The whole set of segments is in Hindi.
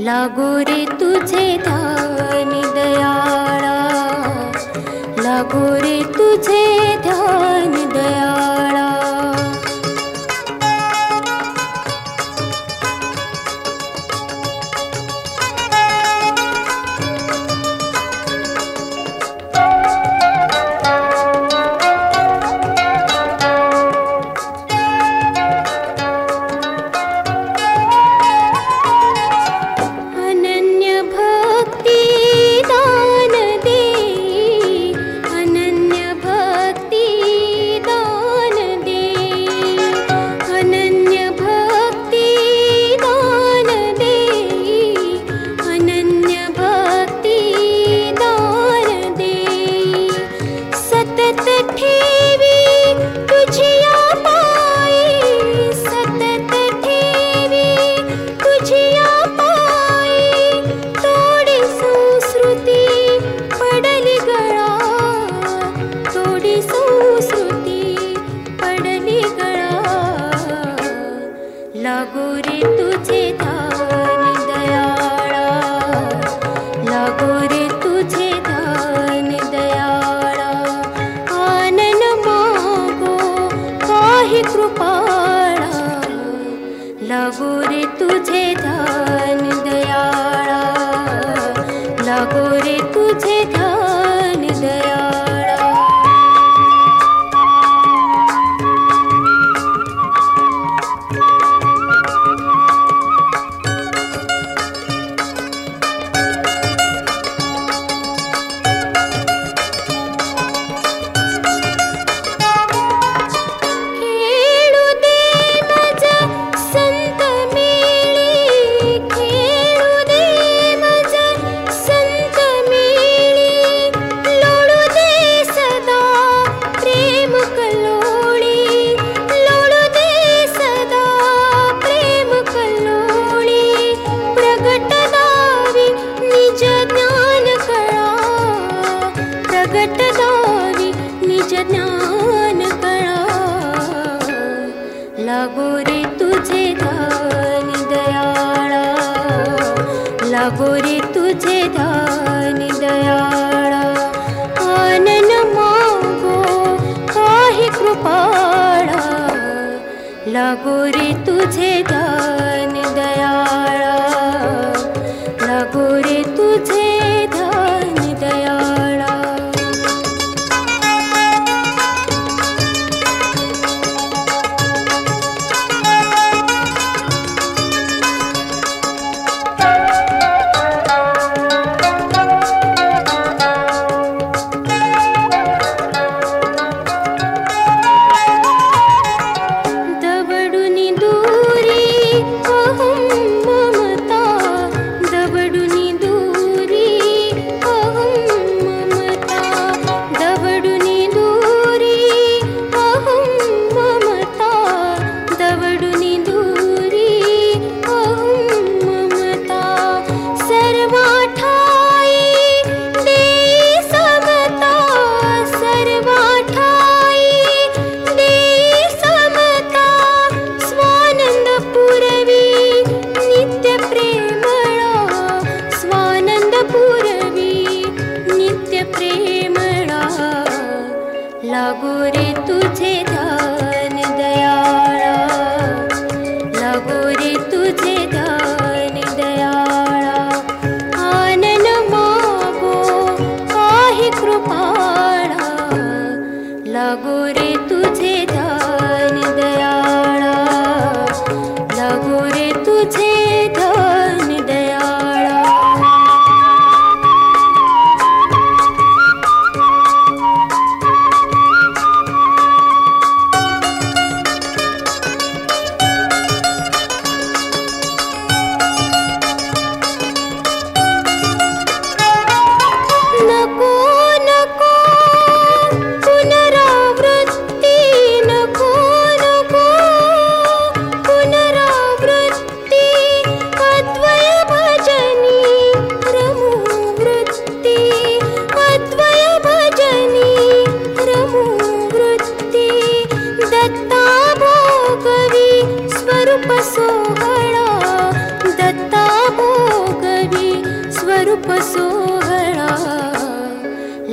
लागो रे तुझे ध्यान दयाळा, लागो रे तुझे ध्यान दयाळा. लागो रे तुझे ध्यान दयाळा, लागो रे तुझे ध्यान दयाळा. आनन मागो काही कृपाळा, लागो रे तुझे ध्यान दयाळा, लागो रे तुझे ध्यान दयाळा. लागो रे तुझे ध्यान दयाळा, लागो रे तुझे ध्यान दयाळा. आनन मागो काही कृपाळा, लागो रे तुझे ध्यान दयाळा, लागो रे तुझे ध्यान दयाळा. दवडुनी दूरी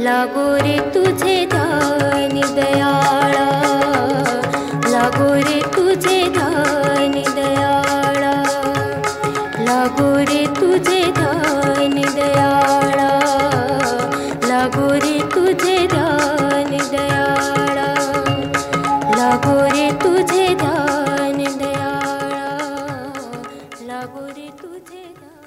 लागो रे तुझे ध्यान दयाळा, लागो रे तुझे ध्यान दयाळा, लागो रे तुझे ध्यान दयाळा, लागो रे तुझे ध्यान दयाळा, लागो रे तुझे ध्यान दयाळा, लागो रे तुझे ध्यान